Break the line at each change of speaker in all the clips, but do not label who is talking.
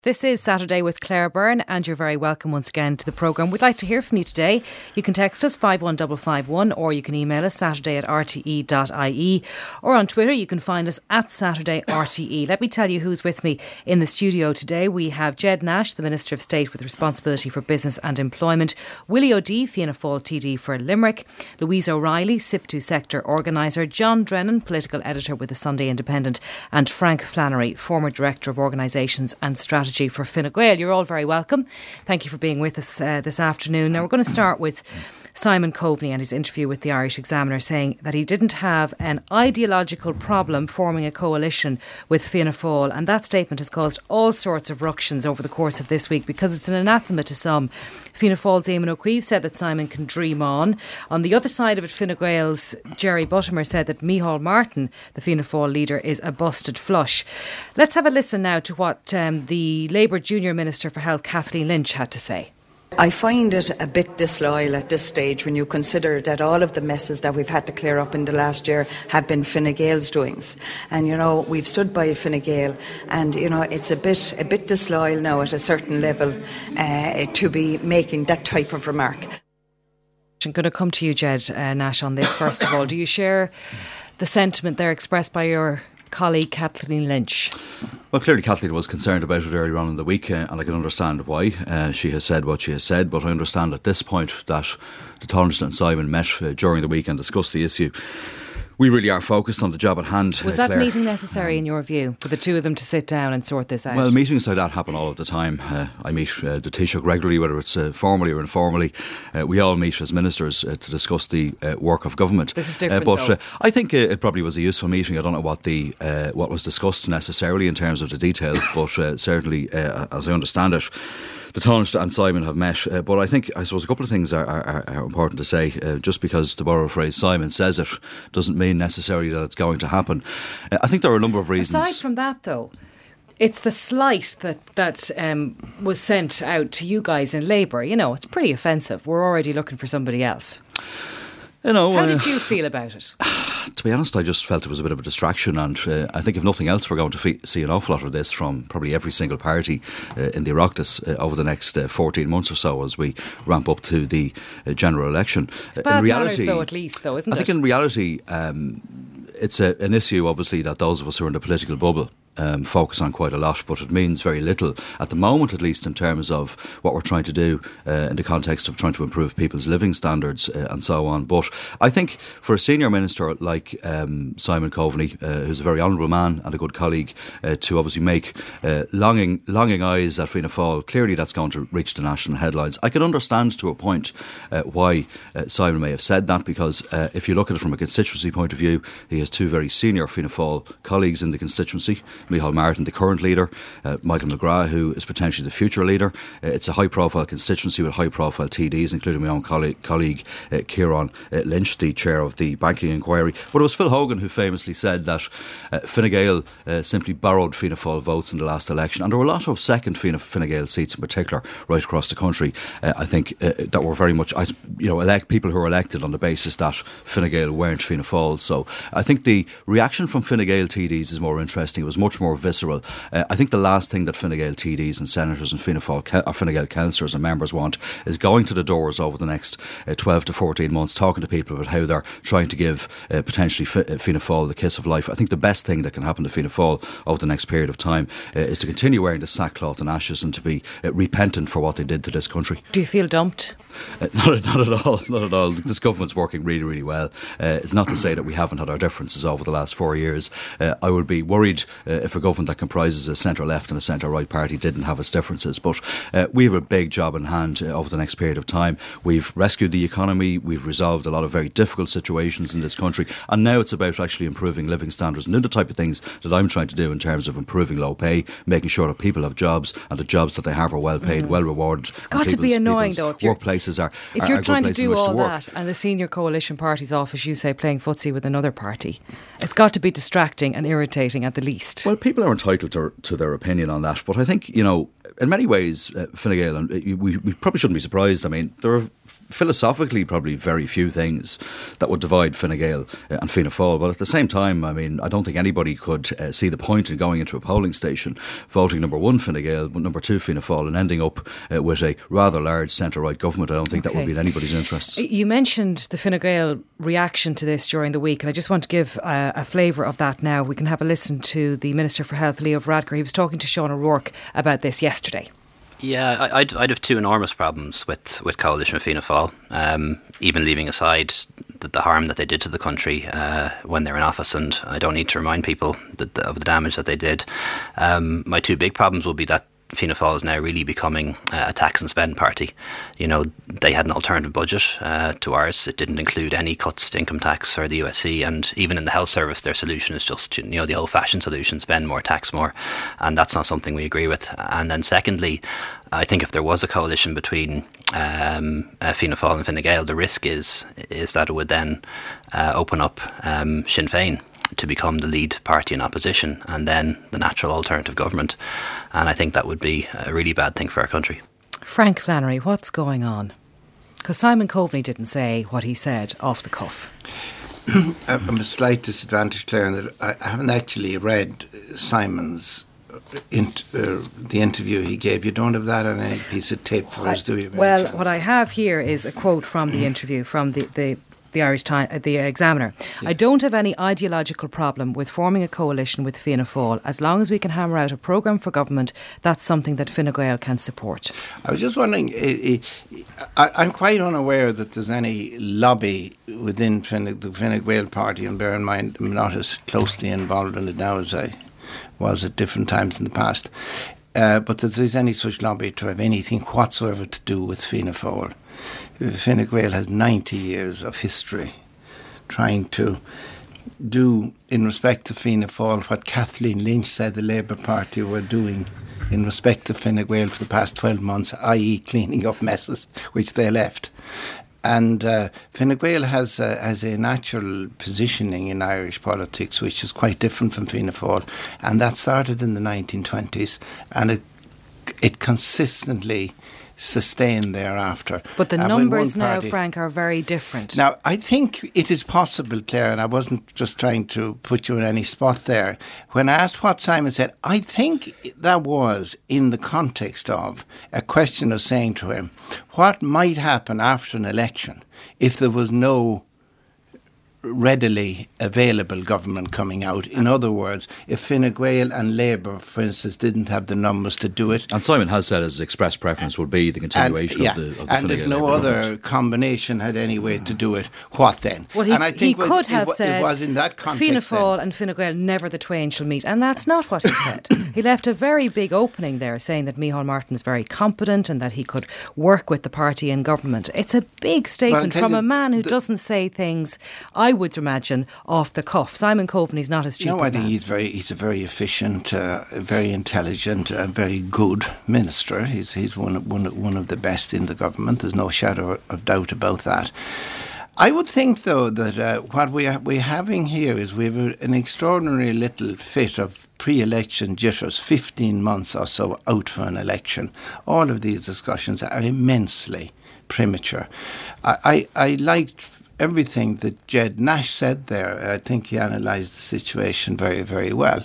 This is Saturday with Claire Byrne, and you're very welcome once again to the programme. We'd like to hear from you today. You can text us 51551 or you can email us saturday@rte.ie, or on Twitter you can find us at SaturdayRTE. Let me tell you who's with me in the studio today. We have Ged Nash, the Minister of State with responsibility for business and employment, Willie O'Dea, Fianna Fáil TD for Limerick, Louise O'Reilly, SIPTU sector organiser, John Drennan, political editor with the Sunday Independent, and Frank Flannery, former Director of Organisations and Strategy for Fine Gael. You're all very welcome. Thank you for being with us this afternoon. Now we're going to start with Simon Coveney and his interview with the Irish Examiner, saying that he didn't have an ideological problem forming a coalition with Fianna Fáil, and that statement has caused all sorts of ructions over the course of this week because it's an anathema to some. Fianna Fáil's Eamon O'Keefe said that Simon can dream on. On the other side of it, Fine Gael's Jerry Buttimer said that Micheál Martin, the Fianna Fáil leader, is a busted flush. Let's have a listen now to what the Labour Junior Minister for Health, Kathleen Lynch, had to say.
I find it a bit disloyal at this stage when you consider that all of the messes that we've had to clear up in the last year have been Fine Gael's doings. And, you know, we've stood by Fine Gael, and, you know, it's a bit disloyal now at a certain level to be making that type of remark.
I'm going to come to you, Ged Nash, on this first of all. Do you share the sentiment there expressed by your colleague Kathleen Lynch?
Well, clearly Kathleen was concerned about it earlier on in the week, and I can understand why. She has said what she has said, but I understand at this point that the Taoiseach and Simon met during the week and discussed the issue. We really are focused on the job at hand.
Was that meeting necessary in your view, for the two of them to sit down and sort this out?
Well, meetings like that happen all of the time. I meet the Taoiseach regularly, whether it's formally or informally. We all meet as ministers to discuss the work of government.
This is different,
but I think it probably was a useful meeting. I don't know what was discussed necessarily in terms of the detail, but certainly, as I understand it, the Taoiseach and Simon have met, but I suppose a couple of things are important to say. Just because, to borrow a phrase, Simon says it doesn't mean necessarily that it's going to happen. I think there are a number of reasons.
Aside from that, though, it's the slight that was sent out to you guys in Labour. You know, it's pretty offensive. We're already looking for somebody else.
You know,
how did you feel about it?
To be honest, I just felt it was a bit of a distraction, and I think if nothing else, we're going to see an awful lot of this from probably every single party in the Oireachtas over the next 14 months or so as we ramp up to the general election.
It's bad manners, though, at least, though, isn't it?
I think in reality, it's an issue, obviously, that those of us who are in the political bubble focus on quite a lot, but it means very little at the moment, at least in terms of what we're trying to do in the context of trying to improve people's living standards and so on. But I think for a senior minister like Simon Coveney, who's a very honourable man and a good colleague, to obviously make longing eyes at Fianna Fáil, clearly that's going to reach the national headlines. I can understand to a point why Simon may have said that, because if you look at it from a constituency point of view, he has two very senior Fianna Fáil colleagues in the constituency. Micheál Martin, the current leader, Michael McGrath, who is potentially the future leader. It's a high-profile constituency with high-profile TDs, including my own colleague Kieran Lynch, the chair of the banking inquiry. But it was Phil Hogan who famously said that Fine Gael simply borrowed Fianna Fáil votes in the last election, and there were a lot of second Fine Gael seats in particular right across the country. I think that were very much, people who were elected on the basis that Fine Gael weren't Fianna Fáil. So I think the reaction from Fine Gael TDs is more interesting. It was much more visceral. I think the last thing that Fine Gael TDs and senators and Fine Gael councillors and members want is going to the doors over the next 12 to 14 months, talking to people about how they're trying to give potentially Fianna Fáil the kiss of life. I think the best thing that can happen to Fianna Fáil over the next period of time is to continue wearing the sackcloth and ashes and to be repentant for what they did to this country.
Do you feel dumped?
Not at all. Not at all. This government's working really, really well. It's not to say that we haven't had our differences over the last 4 years. I would be worried if a government that comprises a centre-left and a centre-right party didn't have its differences. But we have a big job in hand over the next period of time. We've rescued the economy. We've resolved a lot of very difficult situations in this country. And now it's about actually improving living standards and doing the type of things that I'm trying to do in terms of improving low pay, making sure that people have jobs and the jobs that they have are well paid, well rewarded.
It's got to be annoying, though, if
workplaces are
if you're trying to do all
to
that and the senior coalition party's off, as you say, playing footsie with another party. It's got to be distracting and irritating at the least.
Well, people are entitled to their opinion on that, but I think, in many ways, Fine Gael, and we probably shouldn't be surprised. I mean, there are philosophically probably very few things that would divide Fine Gael and Fianna Fáil, but at the same time, I mean, I don't think anybody could see the point in going into a polling station, voting number 1 Fine Gael, number 2 Fianna Fáil, and ending up with a rather large centre-right government. I don't think that would be in anybody's interests.
You mentioned the Fine Gael reaction to this during the week, and I just want to give a flavour of that now. We can have a listen to the Minister for Health, Leo Varadkar. He was talking to Sean O'Rourke about this yesterday.
Yeah, I'd have two enormous problems with Coalition with Fianna Fáil, even leaving aside the harm that they did to the country when they were in office, and I don't need to remind people of the damage that they did. My two big problems will be that Fianna Fáil is now really becoming a tax and spend party. You know, they had an alternative budget to ours. It didn't include any cuts to income tax or the USC, and even in the health service, their solution is just, you know, the old-fashioned solution: spend more, tax more, and that's not something we agree with. And then secondly, I think if there was a coalition between Fianna Fáil and Fine Gael, the risk is that it would then open up Sinn Féin to become the lead party in opposition, and then the natural alternative government. And I think that would be a really bad thing for our country.
Frank Flannery, what's going on? Because Simon Coveney didn't say what he said off the cuff.
I'm at a slight disadvantage, Claire, in that I haven't actually read Simon's the interview he gave. You don't have that on any piece of tape for us, do you?
Well, what I have here is a quote from the interview from the Irish Times, the Examiner. Yeah. I don't have any ideological problem with forming a coalition with Fianna Fáil. As long as we can hammer out a programme for government, that's something that Fine Gael can support.
I was just wondering, I'm quite unaware that there's any lobby within the Fine Gael party, and bear in mind I'm not as closely involved in it now as I was at different times in the past, but that there's any such lobby to have anything whatsoever to do with Fianna Fáil. Fine Gael has 90 years of history trying to do, in respect to Fianna Fáil, what Kathleen Lynch said the Labour Party were doing in respect to Fine Gael for the past 12 months, i.e. cleaning up messes which they left. And Fine Gael has a natural positioning in Irish politics which is quite different from Fianna Fáil, and that started in the 1920s, and it consistently sustained thereafter.
But the numbers now, Frank, are very different.
Now, I think it is possible, Claire, and I wasn't just trying to put you in any spot there. When I asked what Simon said, I think that was in the context of a question of saying to him, what might happen after an election if there was no readily available government coming out? In other words, if Fine Gael and Labour, for instance, didn't have the numbers to do it.
And Simon has said his express preference would be the continuation of the
and if no other combination had any way to do it, what then?
Well,
and I think
he could have said,
it was in that context,
Fianna Fáil and Fine Gael, never the twain shall meet. And that's not what he said. He left a very big opening there, saying that Micheál Martin is very competent and that he could work with the party in government. It's a big statement from a man who doesn't say things, I would imagine, off the cuff. Simon Coveney's not a stupid man.
No, I think he's a very efficient, very intelligent, very good minister. He's one of the best in the government. There's no shadow of doubt about that. I would think, though, that what we're having here is we have an extraordinary little fit of pre-election jitters, 15 months or so out for an election. All of these discussions are immensely premature. I liked everything that Jed Nash said there. I think he analysed the situation very, very well.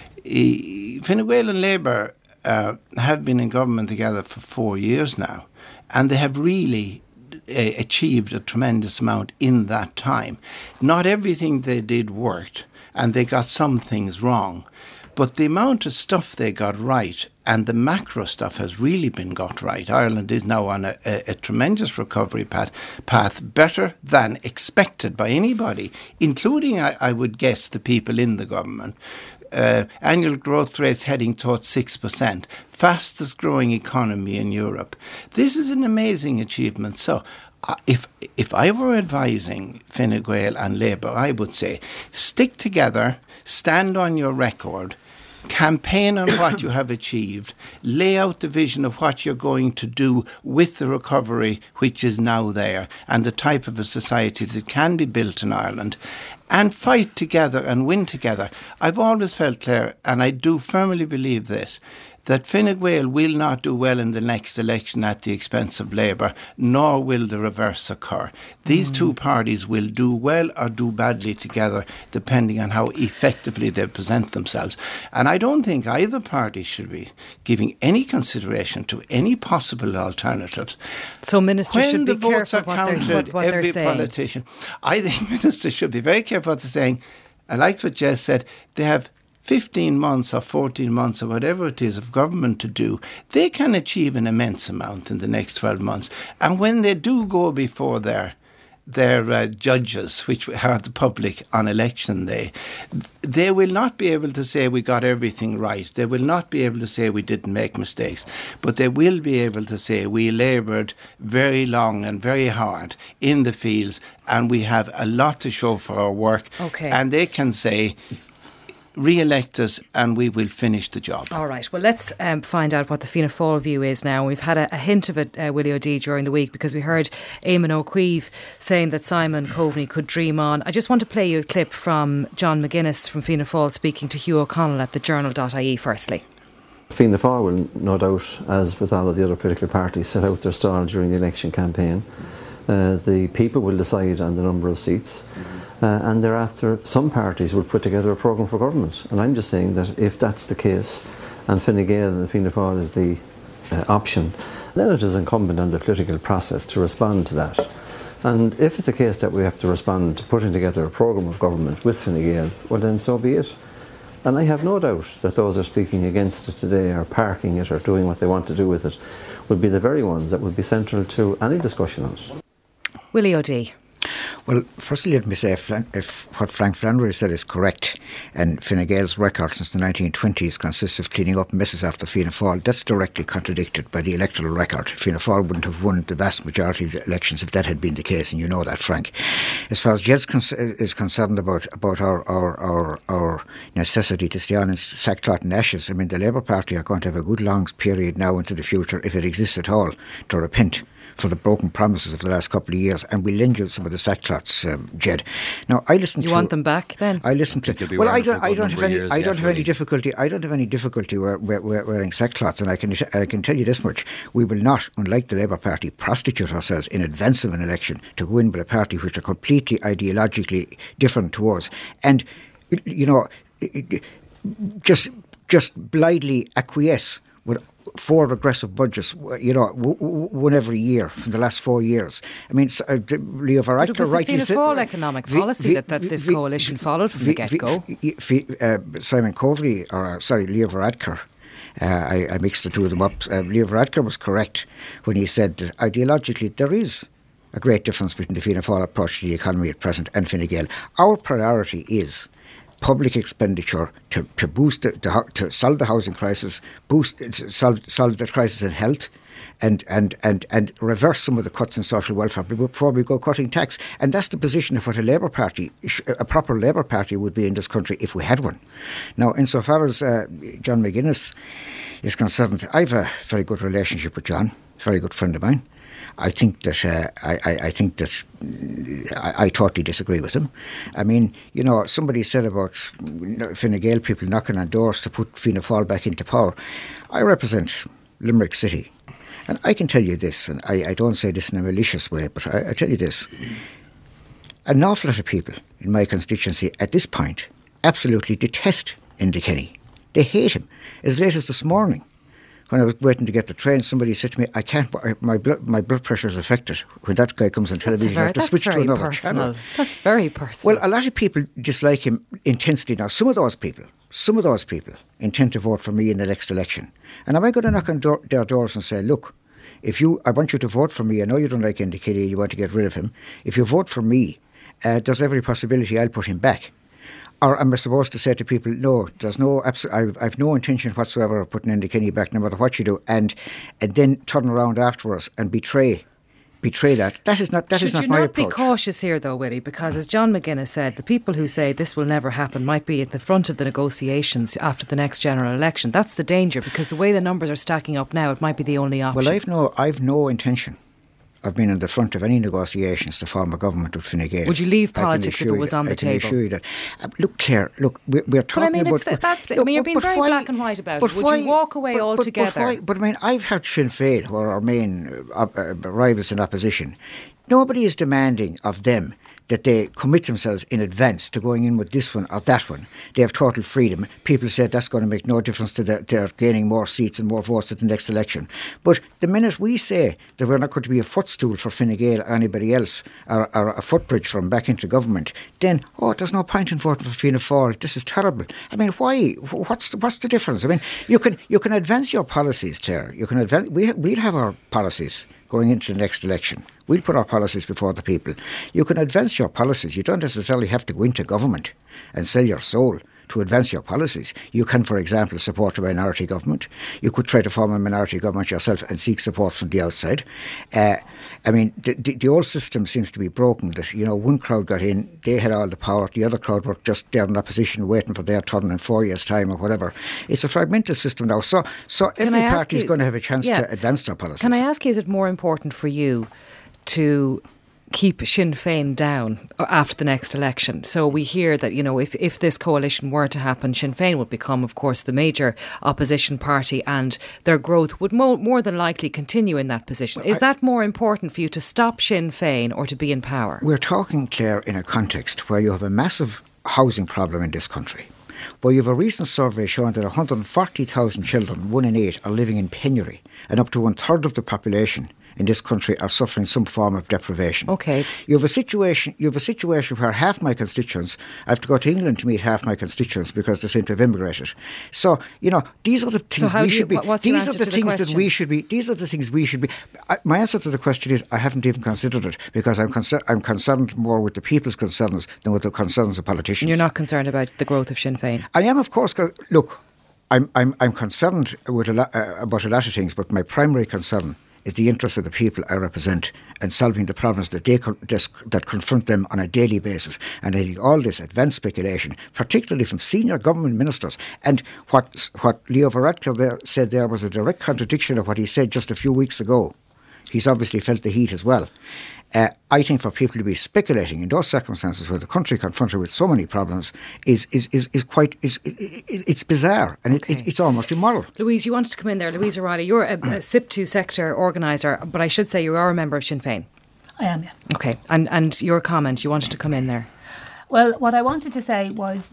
Fine Gael and Labour have been in government together for 4 years now, and they have really achieved a tremendous amount in that time. Not everything they did worked, and they got some things wrong, but the amount of stuff they got right and the macro stuff has really been got right. Ireland is now on a tremendous recovery path, better than expected by anybody, including, I would guess, the people in the government. Annual growth rates heading towards 6%, fastest growing economy in Europe. This is an amazing achievement. So if I were advising Fine Gael and Labour, I would say stick together, stand on your record, campaign on what you have achieved, lay out the vision of what you're going to do with the recovery which is now there and the type of a society that can be built in Ireland, and fight together and win together. I've always felt, Claire, and I do firmly believe this, that Fine Gael will not do well in the next election at the expense of Labour, nor will the reverse occur. These two parties will do well or do badly together, depending on how effectively they present themselves. And I don't think either party should be giving any consideration to any possible alternatives.
So ministers should be careful
what they're saying. Politician, I think ministers should be very careful what they're saying. I liked what Jess said. They have 15 months or 14 months or whatever it is of government to do. They can achieve an immense amount in the next 12 months. And when they do go before their judges, which are the public on election day, they will not be able to say we got everything right. They will not be able to say we didn't make mistakes. But they will be able to say we laboured very long and very hard in the fields, and we have a lot to show for our work.
Okay.
And they can say, re-elect us and we will finish the job.
All right, well, let's find out what the Fianna Fáil view is now. We've had a hint of it, Willie O'D, during the week, because we heard Eamon O'Queeve saying that Simon Coveney could dream on. I just want to play you a clip from John McGuinness from Fianna Fáil speaking to Hugh O'Connell at the journal.ie firstly.
Fianna Fáil will, no doubt, as with all of the other political parties, set out their stall during the election campaign. The people will decide on the number of seats. And thereafter, some parties will put together a programme for government. And I'm just saying that if that's the case, and Fine Gael and Fianna Fáil is the option, then it is incumbent on the political process to respond to that. And if it's a case that we have to respond to putting together a programme of government with Fine Gael, well then so be it. And I have no doubt that those who are speaking against it today, or parking it, or doing what they want to do with it, will be the very ones that will be central to any discussion on it.
Willie O'D.
Well, firstly, let me say if what Frank Flannery said is correct, and Fine Gael's record since the 1920s consists of cleaning up messes after Fianna Fáil, that's directly contradicted by the electoral record. Fianna Fáil wouldn't have won the vast majority of the elections if that had been the case, and you know that, Frank. As far as Jez is concerned about our necessity to stay on in sackcloth and ashes, I mean, the Labour Party are going to have a good long period now into the future, if it exists at all, to repent for the broken promises of the last couple of years, and we'll lend you some of the sackcloths, Jed. Now, I listen to...
You want them back, then?
I listen to... Well, I don't have any difficulty. I don't have any difficulty wearing sackcloths, and I can tell you this much: we will not, unlike the Labour Party, prostitute ourselves in advance of an election to go in with a party which are completely ideologically different to us, and you know, just blindly acquiesce with 4 regressive budgets, you know, one every year for the last 4 years. I mean, Leo Varadkar rightly said...
It was the Fianna Fáil economic policy that this coalition followed from the get-go.
Simon Coveney, Leo Varadkar, I mixed the two of them up. Leo Varadkar was correct when he said that ideologically there is a great difference between the Fianna Fáil approach to the economy at present and Fine Gael. Our priority is public expenditure to boost to solve the housing crisis, solve the crisis in health, and reverse some of the cuts in social welfare before we go cutting tax. And that's the position of what a proper Labour Party would be in this country if we had one. Now, insofar as John McGuinness is concerned, I have a very good relationship with John, a very good friend of mine. I think that I totally disagree with him. I mean, you know, somebody said about Fine Gael people knocking on doors to put Fianna Fáil back into power. I represent Limerick City, and I can tell you this, and I don't say this in a malicious way, but I tell you this: an awful lot of people in my constituency at this point absolutely detest Enda Kenny. They hate him. As late as this morning, when I was waiting to get the train, somebody said to me, "I can't. My blood pressure is affected." When that guy comes on television, I have to switch to another channel.
That's very personal.
Well, a lot of people dislike him intensely now. Some of those people intend to vote for me in the next election. And am I going to knock on their doors and say, "Look, I want you to vote for me. I know you don't like Enda Kenny. You want to get rid of him. If you vote for me, there's every possibility I'll put him back." Or am I supposed to say to people, no, there's no, I've no intention whatsoever of putting Enda Kenny back, no matter what you do, and then turn around afterwards and betray that. That is not my approach.
Should you not be cautious here, though, Willie? Because as John McGuinness said, the people who say this will never happen might be at the front of the negotiations after the next general election. That's the danger, because the way the numbers are stacking up now, it might be the only option.
Well, I've no intention I've been in the front of any negotiations to form a government with Fine Gael.
Would you leave politics if it was on the table?
I can assure you that. Look, Claire, we're talking about...
you're being very black and white about it. Would you walk away altogether?
But I mean, I've heard Sinn Féin, who are our main rivals in opposition. Nobody is demanding of them that they commit themselves in advance to going in with this one or that one. They have total freedom. People say that's going to make no difference to their gaining more seats and more votes at the next election. But the minute we say that we're not going to be a footstool for Fine Gael or anybody else, or a footbridge from back into government, then, there's no point in voting for Fianna Fáil. This is terrible. I mean, why? What's the difference? I mean, you can advance your policies, Claire. You can advance. We'll have our policies going into the next election. We'll put our policies before the people. You can advance your policies. You don't necessarily have to go into government and sell your soul to advance your policies. You can, for example, support a minority government. You could try to form a minority government yourself and seek support from the outside. I mean, the old system seems to be broken. That, one crowd got in, they had all the power, the other crowd were just there in opposition waiting for their turn in 4 years' time or whatever. It's a fragmented system now. So every party is going to have a chance to advance their policies.
Can I ask you, is it more important for you to keep Sinn Féin down after the next election? So we hear that, if this coalition were to happen, Sinn Féin would become, of course, the major opposition party, and their growth would more than likely continue in that position. Is that more important for you, to stop Sinn Féin or to be in power?
We're talking, Claire, in a context where you have a massive housing problem in this country, where you have a recent survey showing that 140,000 children, 1 in 8, are living in penury, and up to 1/3 of the population in this country are suffering some form of deprivation.
Okay.
You have a situation where half my constituents, I have to go to England to meet half my constituents because they seem to have immigrated. So, these are the things we should be. These are the things that we should be. These are the things we should be. My answer to the question is I haven't even considered it, because I'm concerned more with the people's concerns than with the concerns of politicians.
You're not concerned about the growth of Sinn Féin?
I am, of course. Look, I'm concerned with about a lot of things, but my primary concern is the interest of the people I represent and solving the problems that confront them on a daily basis. And I think all this advanced speculation, particularly from senior government ministers, and what Leo Varadkar said there was a direct contradiction of what he said just a few weeks ago. He's obviously felt the heat as well. I think for people to be speculating in those circumstances where the country confronted with so many problems is it's bizarre, and it's almost immoral.
Louise, you wanted to come in there. Louise O'Reilly, you're a SIP2 sector organiser, but I should say you are a member of Sinn Féin.
I am, yeah.
Okay, and your comment, you wanted to come in there.
Well, what I wanted to say was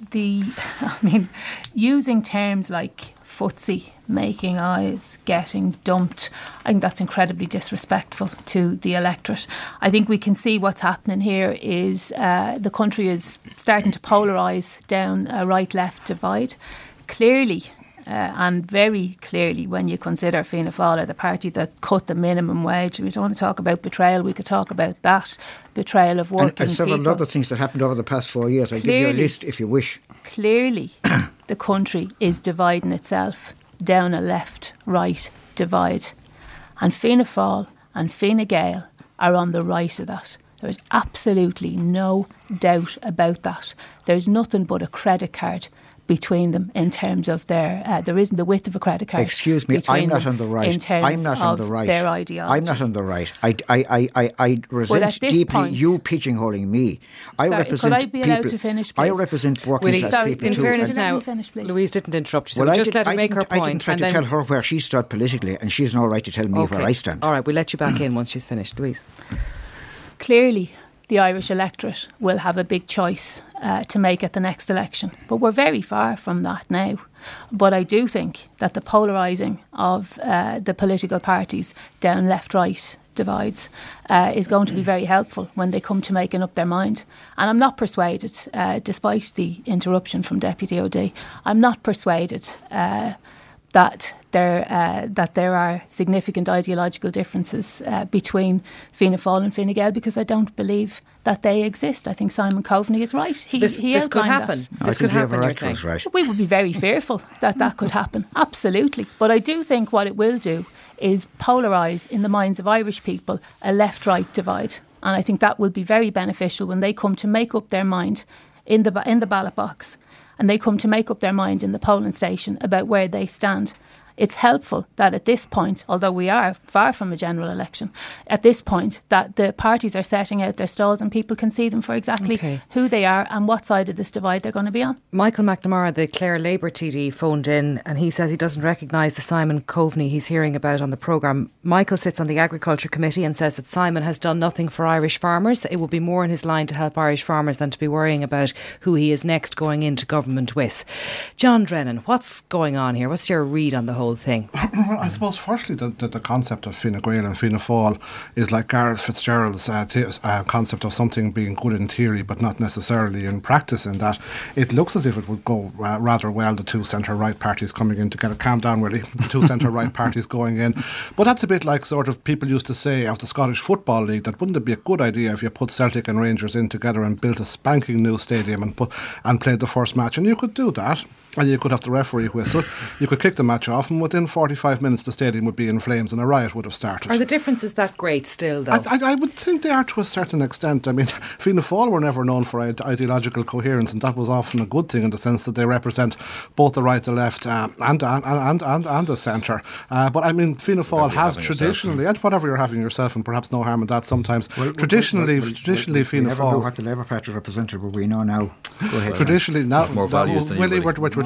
using terms like footsie, making eyes, getting dumped, I think that's incredibly disrespectful to the electorate. I think we can see what's happening here is the country is starting to polarise down a right-left divide. Clearly, and very clearly, when you consider Fianna Fáil, the party that cut the minimum wage. We don't want to talk about betrayal, we could talk about that. Betrayal of working people.
And several other things that happened over the past 4 years. I'll give you a list if you wish.
Clearly, the country is dividing itself down a left-right divide. And Fianna Fáil and Fine Gael are on the right of that. There is absolutely no doubt about that. There's nothing but a credit card between them in terms of their there isn't the width of a credit card.
Excuse me, I'm not on the right.
In terms
I'm not on the right.
Their ideology.
I'm not on the right. I resent deeply you pigeonholing me. I represent
could I be allowed to finish, please?
I represent working class people
in
too.
fairness now,
finish,
Louise didn't interrupt you, so just let her make her point.
I didn't try to tell her where she stood politically, and she's no right to tell me where I stand.
All right, we'll let you back in once she's finished. Louise.
Clearly, the Irish electorate will have a big choice to make at the next election. But we're very far from that now. But I do think that the polarising of the political parties down left-right divides is going to be very helpful when they come to making up their mind. And I'm not persuaded, despite the interruption from Deputy OD, I'm not persuaded that there are significant ideological differences between Fianna Fáil and Fine Gael, because I don't believe that they exist. I think Simon Coveney is right.
This could happen. This could happen, you're saying.
Right.
We would be very fearful that could happen. Absolutely. But I do think what it will do is polarise in the minds of Irish people a left-right divide. And I think that will be very beneficial when they come to make up their mind in the ballot box, and they come to make up their mind in the polling station about where they stand. it's helpful that at this point, although we are far from a general election, at this point that the parties are setting out their stalls and people can see them for exactly who they are and what side of this divide they're going to be on.
Michael McNamara, the Clare Labour TD, phoned in and he says he doesn't recognise the Simon Coveney he's hearing about on the programme. Michael sits on the Agriculture Committee and says that Simon has done nothing for Irish farmers. It would be more in his line to help Irish farmers than to be worrying about who he is next going into government with. John Drennan, what's going on here? What's your read on the whole thing?
Well, I suppose firstly the concept of Fine Gael and Fianna Fáil is like Gareth Fitzgerald's concept of something being good in theory but not necessarily in practice, in that it looks as if it would go rather well, the two centre-right parties coming in together. Calm down, Willie. The two centre-right parties going in. But that's a bit like sort of people used to say of the Scottish Football League, that wouldn't it be a good idea if you put Celtic and Rangers in together and built a spanking new stadium and played the first match? And you could do that. And you could have the referee whistle, you could kick the match off, and within 45 minutes the stadium would be in flames and a riot would have started.
Are the differences that great still, though?
I would think they are to a certain extent. I mean, Fianna Fáil were never known for ideological coherence, and that was often a good thing in the sense that they represent both the right, the left, and the centre. But I mean, Fianna Fáil have traditionally, and whatever you're having yourself, and perhaps no harm in that sometimes, traditionally Fianna Fáil...
We never know what the Labour Party represented, but we know now. Go ahead.
Traditionally, now...
More values than
Willie,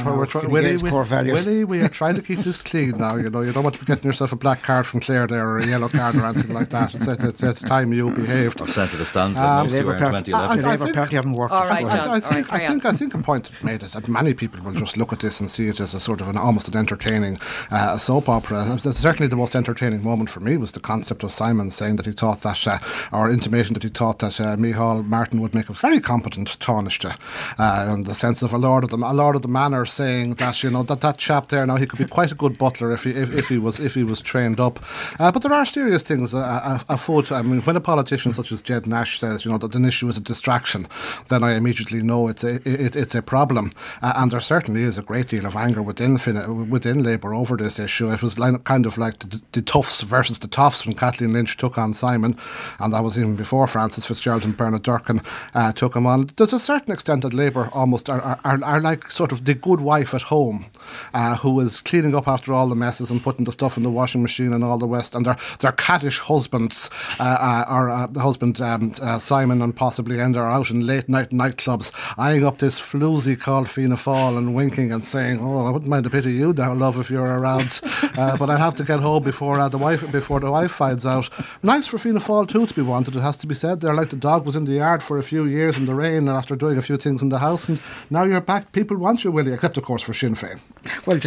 we are trying to keep this clean now. You know, you don't want to be getting yourself a black card from Clare there, or a yellow card or anything like that. It's time you behaved.
Or sent to the stands like those two were in 2011.
The Labour Party haven't worked.
All right, John.
I think a point made is that many people will just look at this and see it as a sort of almost an entertaining soap opera. Certainly the most entertaining moment for me was the concept of Simon saying that he thought that, or intimation that he thought that Micheál Martin would make a very competent Taoiseach, in the sense of a Lord of the Manor, saying that, you know, that chap there now, he could be quite a good butler if he was trained up. But there are serious things afoot. I mean, when a politician such as Jed Nash says, you know, that an issue is a distraction, then I immediately know it's a problem. And there certainly is a great deal of anger within Labour over this issue. It was kind of like the Tufts versus the Toffs when Kathleen Lynch took on Simon, and that was even before Francis Fitzgerald and Bernard Durkan took him on. There's a certain extent that Labour almost are like sort of the good wife at home, who is cleaning up after all the messes and putting the stuff in the washing machine and all the rest, and their caddish husbands, the husband Simon and possibly Enda, are out in late night nightclubs eyeing up this floozy called Fianna Fáil and winking and saying, "Oh, I wouldn't mind a bit of you now, love, if you're around, but I'd have to get home before the wife finds out." Nice for Fianna Fáil too to be wanted, it has to be said. They're like the dog was in the yard for a few years in the rain after doing a few things in the house, and now you're back. People want you, Willie, except of course for Sinn Féin.
Well,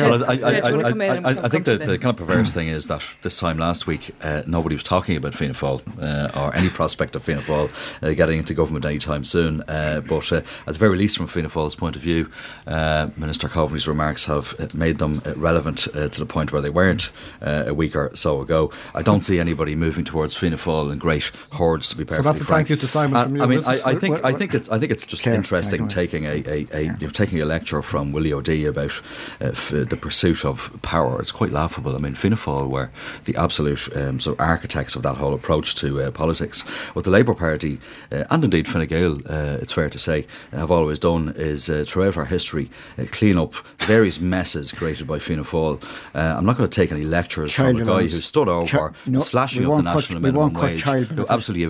I think the kind of perverse thing is that this time last week nobody was talking about Fianna Fáil or any prospect of Fianna Fáil getting into government anytime soon. But at the very least, from Fianna Fáil's point of view, Minister Coveney's remarks have made them relevant to the point where they weren't a week or so ago. I don't see anybody moving towards Fianna Fáil in great hordes, to be perfectly frank.
So that's a thank you to Simon from you.
I mean, I think it's just interesting taking a lecture from Willie O'Dea about the pursuit of power. It's quite laughable. I mean, Fianna Fáil were the absolute sort of architects of that whole approach to politics. What the Labour Party and indeed Fine Gael, it's fair to say, have always done is throughout our history clean up various messes created by Fianna Fáil. I'm not going to take any lectures from a guy who stood over slashing up the national minimum wage, who absolutely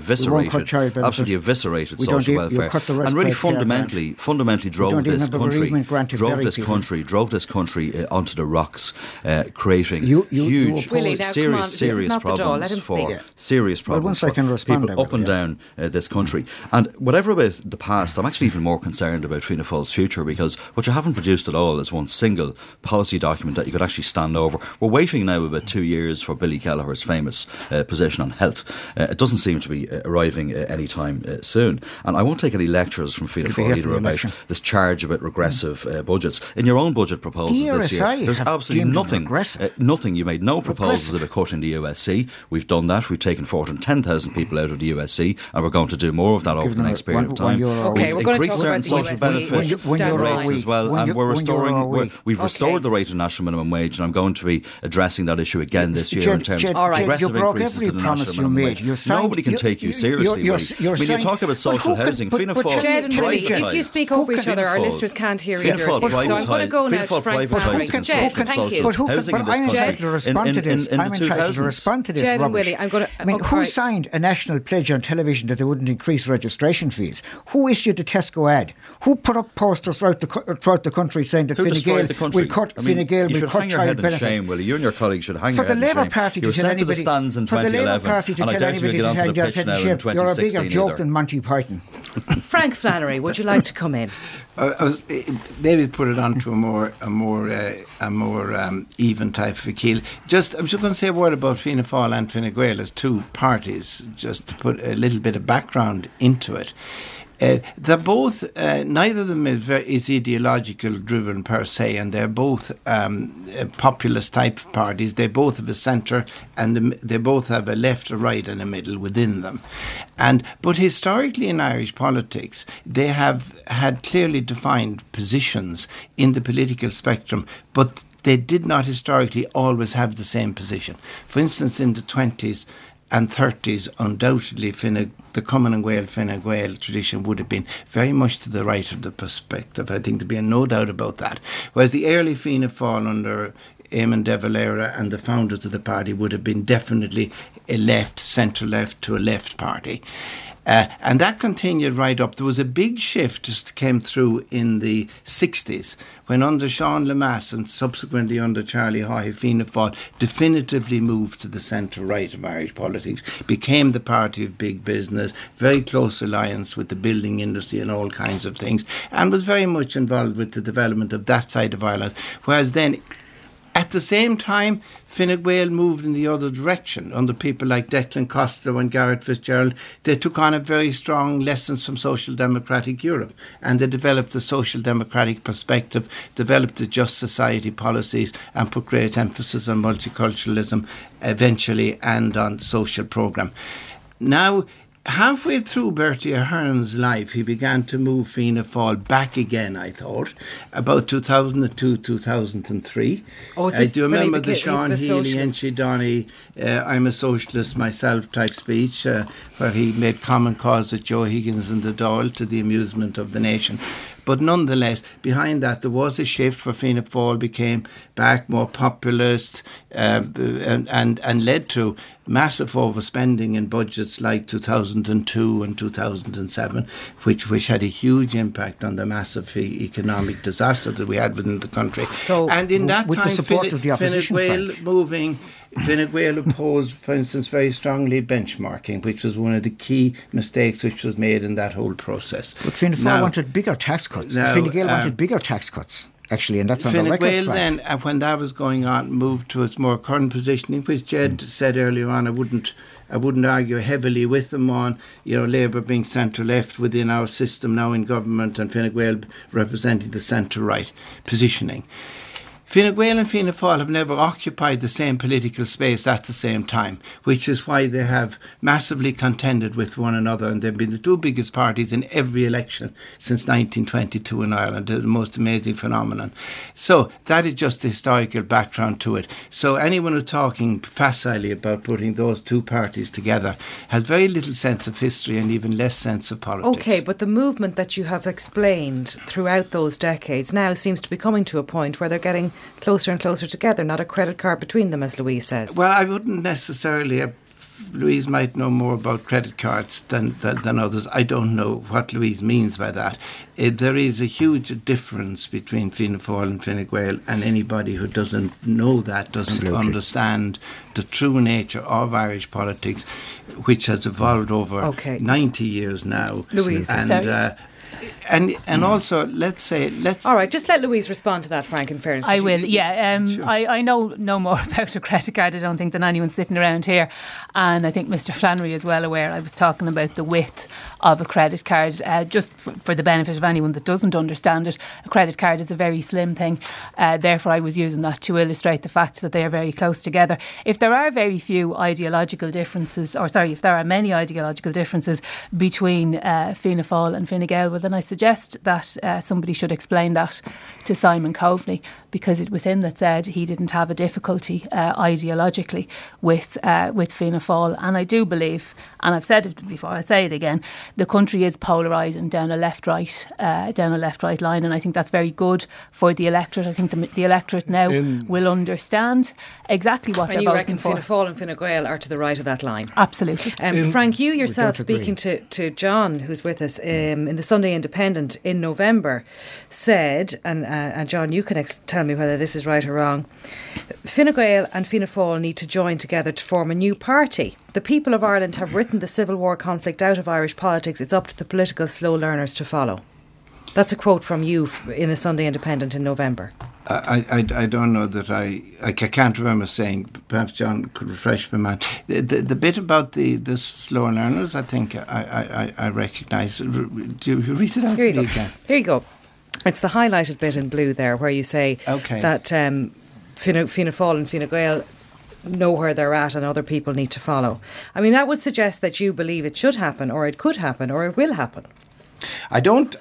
eviscerated social welfare, and really fundamentally drove this country onto the rocks, creating huge, serious problems for people up and down this country. And whatever about the past, I'm actually even more concerned about Fianna Fáil's future, because what you haven't produced at all is one single policy document that you could actually stand over. We're waiting now about 2 years for Billy Kelleher's famous position on health. It doesn't seem to be arriving anytime soon. And I won't take any lectures from Fianna Fáil either about this charge about regressive budgets. In your own budget proposals this year, there's absolutely nothing. You made no proposals about cutting the USC. We've done that. We've taken 410,000 people out of the USC, and we're going to do more of that over the next period of time.
Okay, we're going to talk about
social benefit rates as well, and we've restored the rate of national minimum wage, and I'm going to be addressing that issue again this year in terms of progressive increases to the national minimum wage. Nobody can take you seriously. When you talk about social housing, Fianna Fáil,
Jed and Willie, if you speak over each other, our listeners can't hear either.
Fianna Fáł
So I'm going to go now to Frank Flannery. Jed, thank you.
But I'm entitled to respond to this. I'm entitled to respond to this
Jed
rubbish.
and Willie,
who signed a national pledge on television that they wouldn't increase registration fees? Who issued the Tesco ad? Who put up posters throughout the country saying that Fine Gael will cut
Fine Gael
will cut child benefit?
Shame, Willie. You and your colleagues should hang
for
your
the
head in
Labour
shame.
Party to tell anybody,
for the Labour
Party to tell anybody to hang your head in shame, you're a bigger joke than Monty Python.
Frank Flannery, would you like to come in?
Maybe put it on to a more even type of a keel. I'm just going to say a word about Fianna Fáil and Fine Gael as two parties, just to put a little bit of background into it. They're both, neither of them is ideological driven per se, and they're both populist type of parties. They both have a centre, and they both have a left, a right, and a middle within them. But historically in Irish politics, they have had clearly defined positions in the political spectrum, but they did not historically always have the same position. For instance, in the 20s and 30s, undoubtedly, the Cumann Gael, Fine Gael tradition would have been very much to the right of the perspective. I think there'd be no doubt about that. Whereas the early Fianna Fáil under Eamon de Valera and the founders of the party would have been definitely a left, centre-left to a left party. And that continued right up. There was a big shift just came through in the 60s when under Sean Lemass and subsequently under Charlie Haughey, Fianna Fáil definitively moved to the centre-right of Irish politics, became the party of big business, very close alliance with the building industry and all kinds of things, and was very much involved with the development of that side of Ireland. Whereas then, at the same time, Fine Gael moved in the other direction under people like Declan Costello and Garrett Fitzgerald. They took on a very strong lessons from social democratic Europe, and they developed a social democratic perspective, developed the just society policies, and put great emphasis on multiculturalism eventually and on social programme. Now, halfway through Bertie Ahern's life, he began to move Fianna Fáil back again, I thought, about 2002, 2003. Do you remember the Sean Healy and Shidani, I'm a socialist myself type speech, where he made common cause with Joe Higgins and the Dáil to the amusement of the nation? But nonetheless, behind that, there was a shift where Fianna Fáil became back more populist and led to massive overspending in budgets like 2002 and 2007, which had a huge impact on the massive economic disaster that we had within the country.
So,
and in that
with
time,
the support of the opposition,
Fine Gael opposed, for instance, very strongly benchmarking, which was one of the key mistakes which was made in that whole process.
But Fianna Fáil wanted bigger tax cuts. Fine Gael wanted bigger tax cuts, actually, and that's on the record.
Fine Gael then, when that was going on, moved to its more current positioning, which Jed said earlier on, I wouldn't argue heavily with them on, Labour being centre-left within our system now in government and Fine Gael representing the centre-right positioning. Fine Gael and Fianna Fáil have never occupied the same political space at the same time, which is why they have massively contended with one another, and they've been the two biggest parties in every election since 1922 in Ireland. They're the most amazing phenomenon. So that is just the historical background to it. So anyone who's talking facilely about putting those two parties together has very little sense of history and even less sense of politics.
Okay, but the movement that you have explained throughout those decades now seems to be coming to a point where they're getting closer and closer together, not a credit card between them, as Louise says.
Well, I wouldn't necessarily. Louise might know more about credit cards than others. I don't know what Louise means by that. There is a huge difference between Fianna Fáil and Fine Gael, and anybody who doesn't know that doesn't understand the true nature of Irish politics, which has evolved over 90 years now.
Louise,
And also, let's
all right, just let Louise respond to that, Frank, in fairness.
I will, Sure. I know no more about a credit card, I don't think, than anyone sitting around here. And I think Mr. Flannery is well aware. I was talking about the width of a credit card, just for the benefit of anyone that doesn't understand it. A credit card is a very slim thing. Therefore, I was using that to illustrate the fact that they are very close together. If there are very few ideological differences, if there are many ideological differences between Fianna Fáil and Fine Gael, well, then I suggest suggest that somebody should explain that to Simon Coveney, because it was him that said he didn't have a difficulty ideologically with Fianna Fáil. And I do believe, and I've said it before, I'll say it again, the country is polarising down a left-right line, and I think that's very good for the electorate. I think the electorate now will understand exactly what they're voting for.
And you reckon Fianna Fáil and Fine Gael are to the right of that line?
Absolutely.
Frank, you yourself, speaking to John, who's with us, in the Sunday Independent in November, said, and John, you can tell me whether this is right or wrong, Fine Gael and Fianna Fáil need to join together to form a new party. The people of Ireland have written the Civil War conflict out of Irish politics. It's up to the political slow learners to follow. That's a quote from you in the Sunday Independent in November.
I don't know that I can't remember saying. Perhaps John could refresh my mind. The bit about the slow learners, I think I recognise. Do you read it out to me again?
Here you go. It's the highlighted bit in blue there, where you say that Fianna Fáil and Fine Gael know where they're at and other people need to follow. I mean, that would suggest that you believe it should happen, or it could happen, or it will happen.
I don't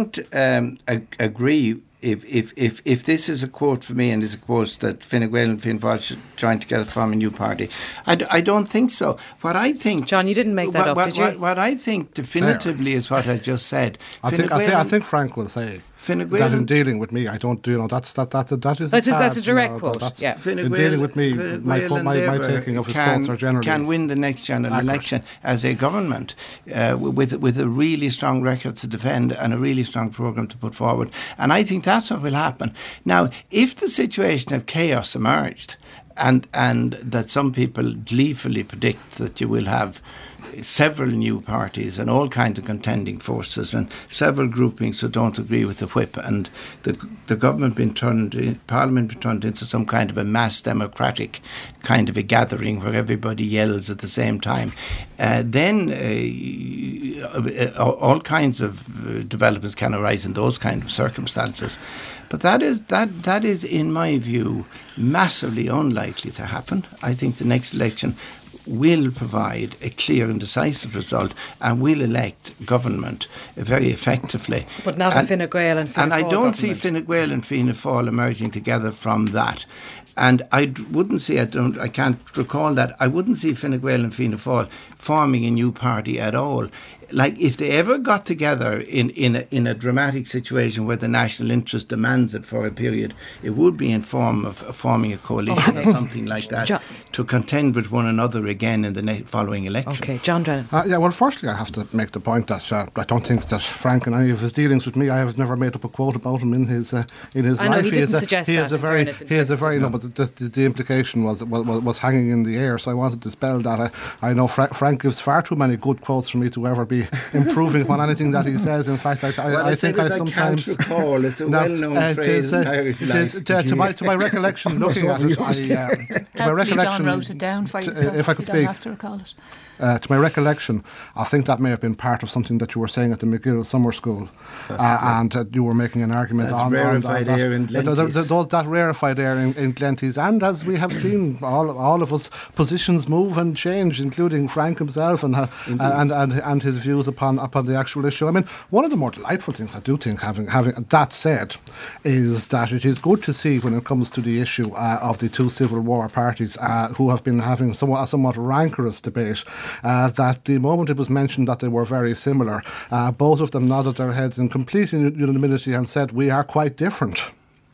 agree. If this is a quote for me and is a quote that Fine Gael and Fianna Fáil should join together to form a new party, I don't think so. What I think,
John, you didn't make that up, did you?
What I think definitively is what I just said.
I think Frank will say that in dealing with me, I don't do. That's a direct quote. Yeah.
In
dealing with me, my taking of his quotes are generally
can win the next general election as a government with a really strong record to defend and a really strong programme to put forward. And I think that's what will happen. Now, if the situation of chaos emerged, and that some people gleefully predict that you will have several new parties and all kinds of contending forces and several groupings who don't agree with the whip, and the government Parliament being turned into some kind of a mass democratic kind of a gathering where everybody yells at the same time, then all kinds of developments can arise in those kind of circumstances. But that is, in my view, massively unlikely to happen. I think the next election will provide a clear and decisive result and will elect government very effectively.
But not a Fine Gael and Fianna Fáil
And I don't
government.
see Fine Gael and Fianna Fáil emerging together from that. And I wouldn't say, I can't recall that, I wouldn't see Fine Gael and Fianna Fáil forming a new party at all. Like, if they ever got together in a dramatic situation where the national interest demands it for a period, it would be in form of forming a coalition or something like that to contend with one another again in the following election.
Okay, John Drennan.
Well, firstly, I have to make the point that I don't think that Frank, in any of his dealings with me, I have never made up a quote about him in his life.
I know he didn't suggest that.
He is a very no, but the implication was hanging in the air. So I wanted to dispel that. I know Frank gives far too many good quotes for me to ever be improving upon anything that he says. In fact, I think I sometimes
can't recall. It's a well-known phrase in Irish language.
To my recollection, looking at it, to my recollection,
John wrote it down for you, so
if I could
you
speak,
don't have to recall it.
To my recollection, I think that may have been part of something that you were saying at the McGill Summer School, and you were making an argument on
rarefied air in Glenties.
That rarefied air in Glenties, and as we have seen, all of us positions move and change, including Frank himself and his views upon the actual issue. I mean, one of the more delightful things I do think, having that said, is that it is good to see when it comes to the issue of the two Civil War parties who have been having a somewhat rancorous debate. That the moment it was mentioned that they were very similar, both of them nodded their heads in complete unanimity and said, "We are quite different."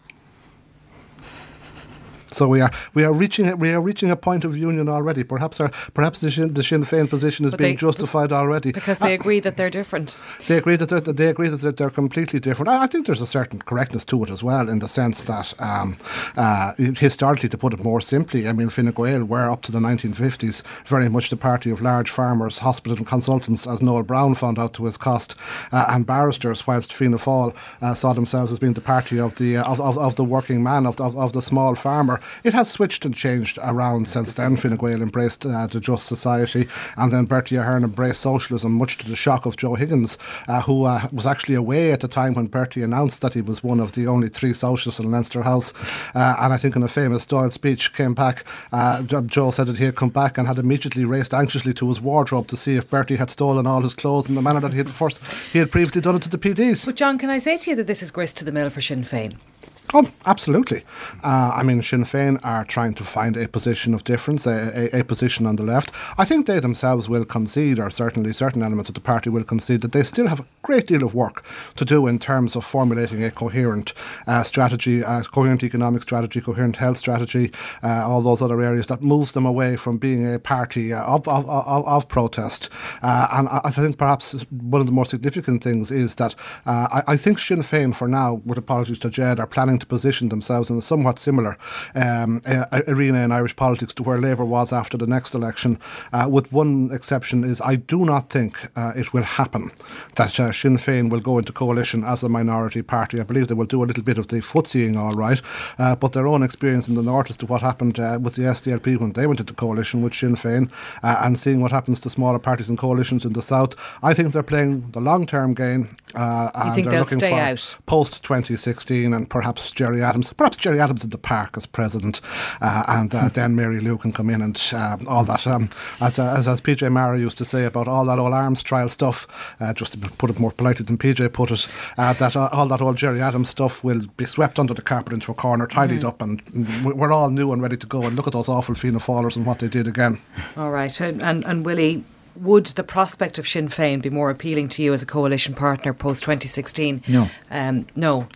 So we are reaching a point of union already. Perhaps the Sinn Féin position is being justified already
because they agree that they're different.
They agree that they're completely different. I think there's a certain correctness to it as well, in the sense that historically, to put it more simply, I mean, Fine Gael were up to the 1950s very much the party of large farmers, hospital consultants, as Noel Brown found out to his cost, and barristers, whilst Fianna Fáil saw themselves as being the party of the working man, of the small farmer. it has switched and changed around since then. Fine Gael embraced the Just Society, and then Bertie Ahern embraced socialism, much to the shock of Joe Higgins, who was actually away at the time when Bertie announced that he was one of the only 3 socialists in Leinster House. And I think in a famous Dáil speech came back, Joe said that he had come back and had immediately raced anxiously to his wardrobe to see if Bertie had stolen all his clothes in the manner that he had previously done it to the PDs.
But John, can I say to you that this is grist to the mill for Sinn Féin?
Oh, absolutely. I mean, Sinn Féin are trying to find a position of difference, a position on the left. I think they themselves will concede, or certainly certain elements of the party will concede, that they still have a great deal of work to do in terms of formulating a coherent strategy, coherent economic strategy, coherent health strategy, all those other areas that moves them away from being a party of protest. And I think perhaps one of the more significant things is that I think Sinn Féin, for now, with apologies to Jed, are planning to position themselves in a somewhat similar arena in Irish politics to where Labour was after the next election, with one exception is I do not think it will happen that Sinn Féin will go into coalition as a minority party. I believe they will do a little bit of the footsying all right, but their own experience in the north as to what happened with the SDLP when they went into coalition with Sinn Féin, and seeing what happens to smaller parties and coalitions in the south, I think they're playing the long-term game, and
think
they're
they'll
looking
stay
for
out?
Post-2016 and perhaps Jerry Adams in the park as president, and then Mary Lou can come in and all that. As PJ Mara used to say about all that old arms trial stuff, just to put it more politely than PJ put it, that all that old Jerry Adams stuff will be swept under the carpet into a corner, tidied up, and we're all new and ready to go. And look at those awful Fianna Fáilers and what they did again.
All right, and Willie, would the prospect of Sinn Féin be more appealing to you as a coalition partner post 2016?
No.
No.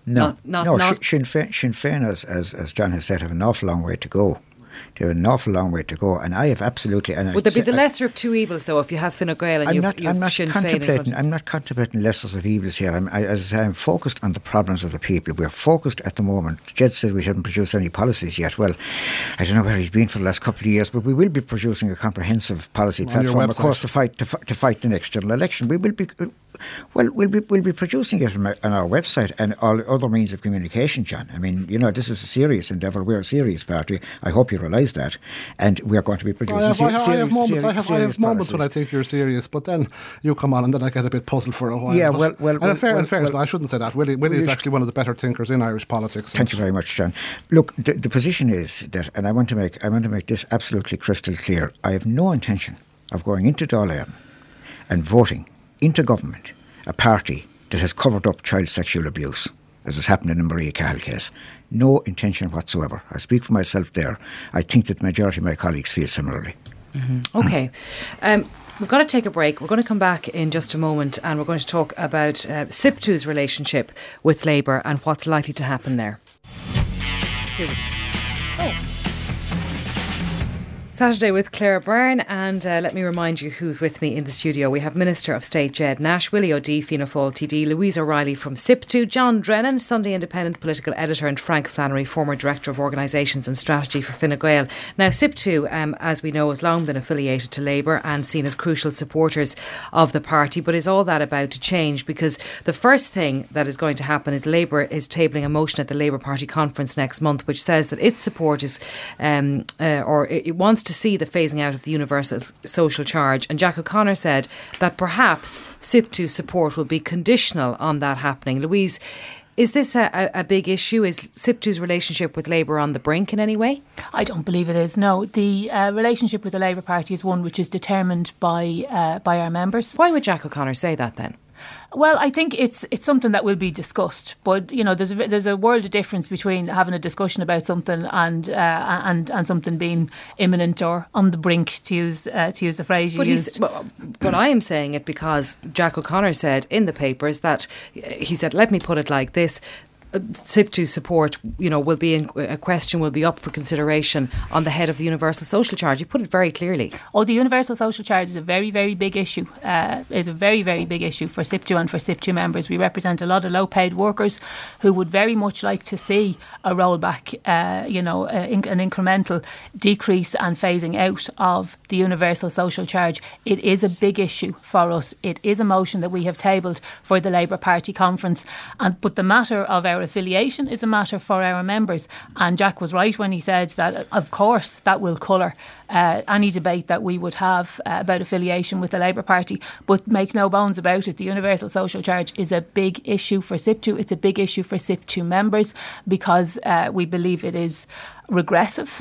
Sinn Féin, as John has said, have an awful long way to go. They have an awful long way to go, and I have absolutely. And
would there be the lesser of two evils, though, if you have Fine Gael and
I'm not
Sinn
contemplating.
Féin?
I'm not contemplating lessers of evils here. I'm focused on the problems of the people. We're focused at the moment. Jed said we haven't produced any policies yet. Well, I don't know where he's been for the last couple of years, but we will be producing a comprehensive policy platform, of course, to fight the next general election. We will be. We'll be producing it on our website and all other means of communication, John. I mean, this is a serious endeavour. We're a serious party. I hope you realise that. And we are going to be producing
I have moments
policies.
when I think you're serious, but then you come on and then I get a bit puzzled for a while.
Yeah,
in fairness, I shouldn't say that. Willie is actually one of the better thinkers in Irish politics.
Thank you very much, John. Look, the position is that, and I want to make this absolutely crystal clear. I have no intention of going into Dáil Éireann and voting into government a party that has covered up child sexual abuse, as has happened in the Maria Cahill case. No intention whatsoever. I speak for myself there. I think that the majority of my colleagues feel similarly.
Mm-hmm. Okay. We've got to take a break. We're going to come back in just a moment, and we're going to talk about SIPTU's relationship with Labour and what's likely to happen there. Saturday with Claire Byrne, and let me remind you who's with me in the studio. We have Minister of State Jed Nash, Willie O'Dea, Fianna Fáil TD, Louise O'Reilly from SIPTU, John Drennan, Sunday Independent political editor, and Frank Flannery, former Director of Organisations and Strategy for Fine Gael. Now, SIPTU, as we know, has long been affiliated to Labour and seen as crucial supporters of the party, but is all that about to change? Because the first thing that is going to happen is Labour is tabling a motion at the Labour Party conference next month, which says that its support is, or it wants to see the phasing out of the universal social charge. And Jack O'Connor said that perhaps SIPTU's support will be conditional on that happening. Louise, is this a big issue? Is SIPTU's relationship with Labour on the brink in any way?
I don't believe it is, no. The relationship with the Labour Party is one which is determined by our members.
Why would Jack O'Connor say that then?
Well, I think it's something that will be discussed, but there's a world of difference between having a discussion about something and something being imminent or on the brink, to use the phrase you used.
But I am saying it because Jack O'Connor said in the papers that he said, let me put it like this. SIPTU support, will be a question will be up for consideration on the head of the universal social charge. You put it very clearly.
Oh, the universal social charge is a very, very big issue. Is a very, very big issue for SIPTU and for SIPTU members. We represent a lot of low-paid workers who would very much like to see a rollback, an incremental decrease and phasing out of the universal social charge. It is a big issue for us. It is a motion that we have tabled for the Labour Party conference, but the matter of our our affiliation is a matter for our members. And Jack was right when he said that, of course, that will colour any debate that we would have about affiliation with the Labour Party. But make no bones about it, the universal social charge is a big issue for SIPTU. It's a big issue for SIPTU members because we believe it is regressive.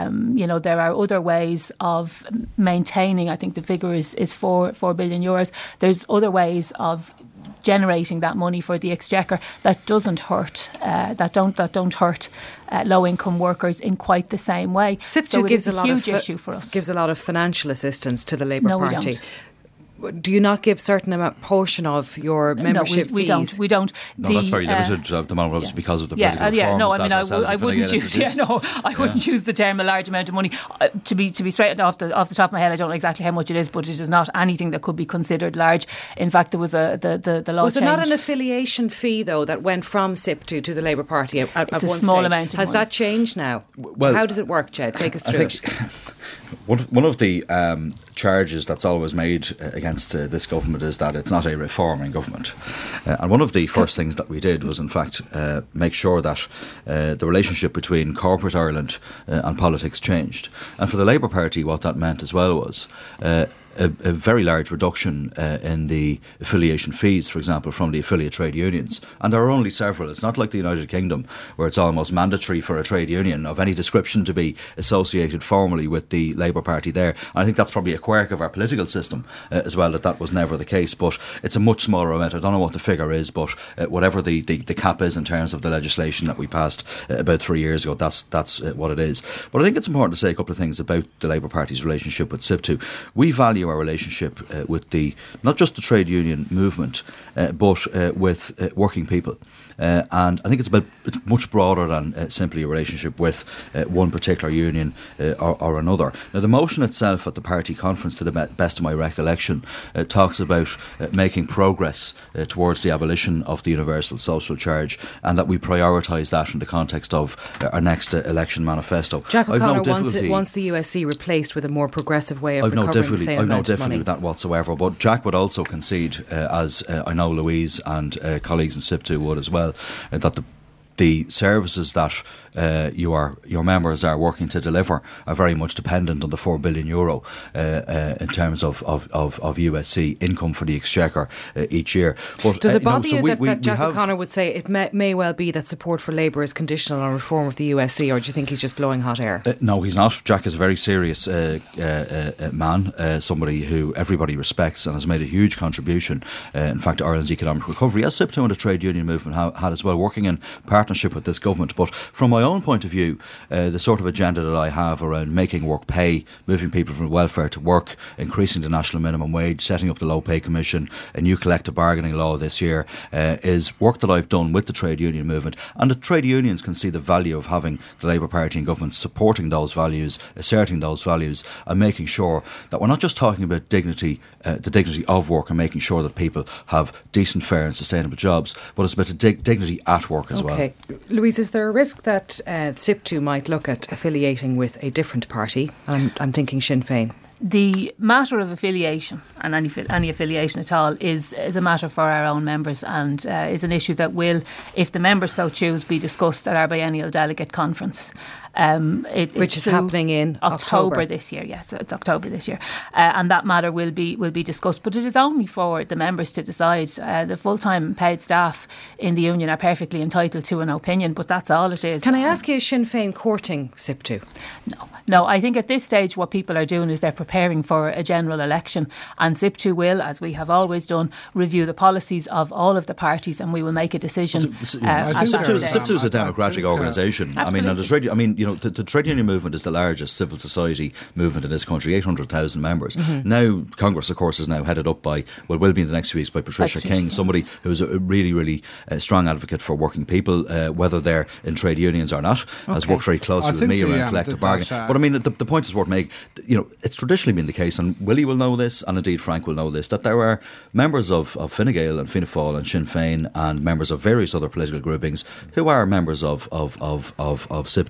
There are other ways of maintaining, I think the figure is €4 billion. There's other ways of generating that money for the Exchequer that doesn't hurt, that don't hurt low income workers in quite the same way.
SIPTU gives a huge issue for us. Gives a lot of financial assistance to the Labour Party.
We don't.
Do you not give certain portion of your membership fees?
We don't.
No, that's very limited at the moment because of the political reforms.
No, I mean, I wouldn't use. I wouldn't use the term a large amount of money. To be straight off the top of my head, I don't know exactly how much it is, but it is not anything that could be considered large. In fact, there was the law.
Was there not an affiliation fee though that went from SIPTU to the Labour Party at one stage?
It's a small amount.
Has that changed now? Well, how does it work, Jed? Take us through it.
One of the charges that's always made against this government is that it's not a reforming government. And one of the first things that we did was, in fact, make sure that the relationship between corporate Ireland and politics changed. And for the Labour Party, what that meant as well was a very large reduction in the affiliation fees, for example, from the affiliate trade unions. And there are only several. It's not like the United Kingdom, where it's almost mandatory for a trade union of any description to be associated formally with the Labour Party there. And I think that's probably a quirk of our political system as well, that was never the case. But it's a much smaller amount. I don't know what the figure is, but whatever the cap is in terms of the legislation that we passed about 3 years ago, that's what it is. But I think it's important to say a couple of things about the Labour Party's relationship with SIPTU. We value our relationship with not just the trade union movement, but with working people. And I think it's much broader than simply a relationship with one particular union or another. Now, the motion itself at the party conference, to the best of my recollection, talks about making progress towards the abolition of the universal social charge, and that we prioritise that in the context of our next election manifesto.
Jack O'Connor wants the USC replaced with a more progressive way of recovering, say,
I've no difficulty with that whatsoever. But Jack would also concede, as I know Louise and colleagues in SIPTU would as well, that the services that your members are working to deliver are very much dependent on the €4 billion in terms of USC income for the Exchequer each year. But,
does it bother you that Jack O'Connor would say it may well be that support for Labour is conditional on reform of the USC, or do you think he's just blowing hot air?
No, he's not. Jack is a very serious man, somebody who everybody respects and has made a huge contribution, in fact, to Ireland's economic recovery, as SIPTU and the trade union movement had as well, working in partnership with this government. But from my own point of view, the sort of agenda that I have around making work pay, moving people from welfare to work, increasing the national minimum wage, setting up the Low Pay Commission, a new collective bargaining law this year, is work that I've done with the trade union movement. And the trade unions can see the value of having the Labour Party and government supporting those values, asserting those values, and making sure that we're not just talking about dignity, the dignity of work, and making sure that people have decent, fair and sustainable jobs, but it's about the dignity at work as well.
Okay. Louise, is there a risk that SIPTU might look at affiliating with a different party? I'm thinking Sinn Féin.
The matter of affiliation, and any affiliation at all, is a matter for our own members, and is an issue that will, if the members so choose, be discussed at our biennial delegate conference.
Which is happening in October
this year. Yes, it's October this year, and that matter will be discussed. But it is only for the members to decide. The full-time paid staff in the union are perfectly entitled to an opinion, but that's all it is.
Can I ask you, is Sinn Féin courting SIPTU?
No. I think at this stage what people are doing is they're preparing for a general election, and SIPTU will, as we have always done, review the policies of all of the parties, and we will make a decision.
SIPTU is a democratic organisation. The trade union movement is the largest civil society movement in this country, 800,000 members. Mm-hmm. Now, Congress, of course, is now headed up will be in the next few weeks by Patricia King, somebody who is a really, really strong advocate for working people, whether they're in trade unions or not, has worked very closely with me around collective bargaining. But I mean, the point is worth making. It's traditionally been the case, and Willie will know this, and indeed Frank will know this, that there are members of Fine Gael and Fianna Fáil and Sinn Féin and members of various other political groupings who are members of SIPTU.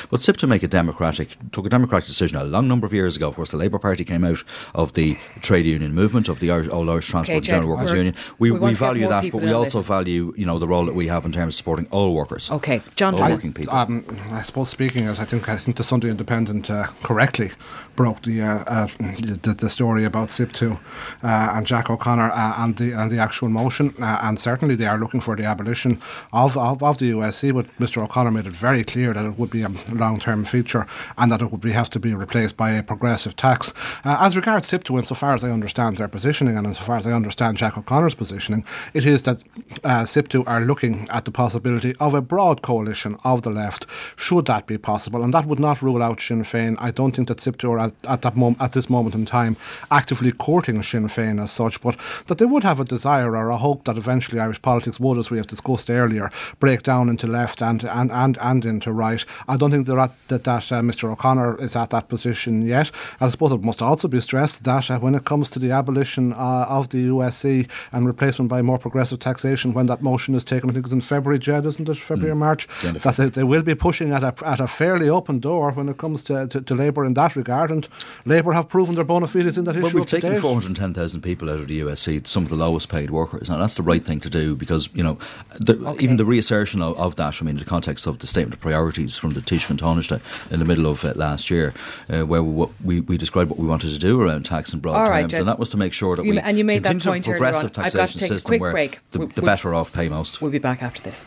But SIPTU took a democratic decision a long number of years ago. Of course, the Labour Party came out of the trade union movement, of the All Irish Transport and General Workers Union. We value that, but we also value, the role that we have in terms of supporting all workers.
Okay, John
all working people.
I suppose speaking as I think the Sunday Independent correctly broke the story about SIPTU and Jack O'Connor and the actual motion, and certainly they are looking for the abolition of the USC, but Mr O'Connor made it very clear that it would be a long-term feature and that it would have to be replaced by a progressive tax. As regards SIPTU, insofar as I understand their positioning and insofar as I understand Jack O'Connor's positioning, it is that SIPTU are looking at the possibility of a broad coalition of the left, should that be possible, and that would not rule out Sinn Féin. I don't think that SIPTU are at this moment in time actively courting Sinn Féin as such, but that they would have a desire or a hope that eventually Irish politics would, as we have discussed earlier, break down into left and into right. I don't think that Mr O'Connor is at that position yet. And I suppose it must also be stressed that when it comes to the abolition of the USC and replacement by more progressive taxation, when that motion is taken, I think it's in February, Jed, isn't it? February or March? That they will be pushing at a fairly open door when it comes to Labour in that regard, and Labour have proven their bona fides in that issue.
Well, we've taken 410,000 people out of the USC, some of the lowest paid workers, and that's the right thing to do, because even the reassertion of that, in the context of the statement of priorities from the Taoiseach and Taoiseach in the middle of last year, where we described what we wanted to do around tax in broad terms, and that was to make sure that we
made that
continue
point
a progressive taxation system where the better off pay most.
We'll be back after this.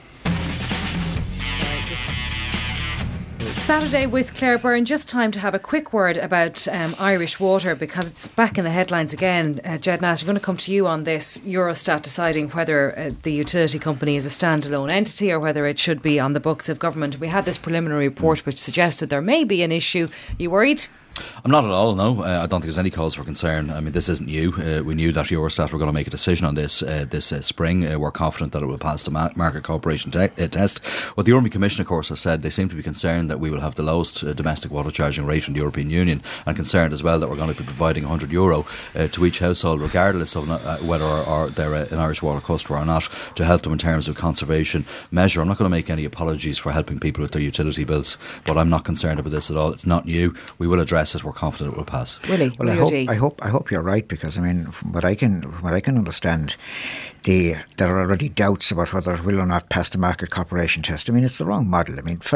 Saturday with Claire Byrne. Just time to have a quick word about Irish Water, because it's back in the headlines again. Jed Nash, I'm going to come to you on this. Eurostat deciding whether the utility company is a standalone entity or whether it should be on the books of government. We had this preliminary report which suggested there may be an issue. Are you worried?
I'm not at all, no. I don't think there's any cause for concern. This isn't new. We knew that Eurostat were going to make a decision on this spring. We're confident that it will pass the market cooperation test. What the European Commission, of course, has said, they seem to be concerned that we will have the lowest domestic water charging rate in the European Union, and concerned as well that we're going to be providing €100 to each household, regardless of whether they're an Irish water customer or not, to help them in terms of conservation measure. I'm not going to make any apologies for helping people with their utility bills, but I'm not concerned about this at all. It's not new. We will address it. We're confident it will pass.
Willie,
I hope you're right, because what I can understand, there are already doubts about whether it will or not pass the market cooperation test. It's the wrong model.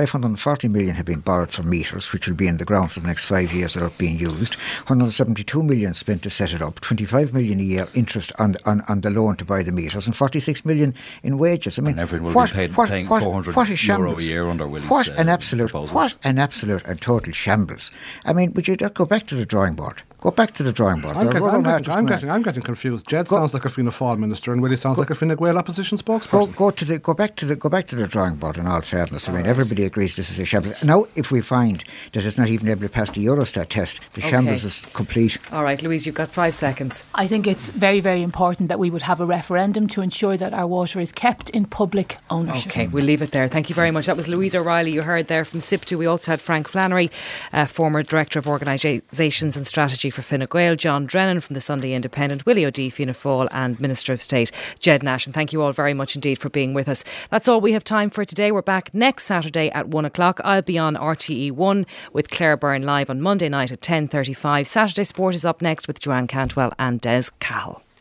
540 million have been borrowed from meters, which will be in the ground for the next 5 years that are being used. 172 million spent to set it up. 25 million a year interest on the loan to buy the meters, and 46 million in wages.
And everyone will be paying €400 a year under Willie's proposals.
What an absolute and total shambles. Would you go back to the drawing board? Go back to the drawing board.
I'm getting confused. Jed sounds like a Fianna Fáil minister, and Willie sounds like a Fine Gael opposition spokesperson.
Go back to the drawing board. In all fairness, everybody agrees this is a shambles. Now, if we find that it's not even able to pass the Eurostat test, the shambles is complete.
All right, Louise, you've got 5 seconds.
I think it's very, very important that we would have a referendum to ensure that our water is kept in public ownership.
Okay, we'll leave it there. Thank you very much. That was Louise O'Reilly you heard there from SIPTU. We also had Frank Flannery, former Director of Organisations and Strategy for Fine Gael, John Drennan from the Sunday Independent, Willie O'Dea, Fianna Fáil, and Minister of State Jed Nash. And thank you all very much indeed for being with us. That's all we have time for today. We're back next Saturday at 1 o'clock. I'll be on RTE1 with Claire Byrne live on Monday night at 10:35. Saturday Sport is up next with Joanne Cantwell and Des Cahill.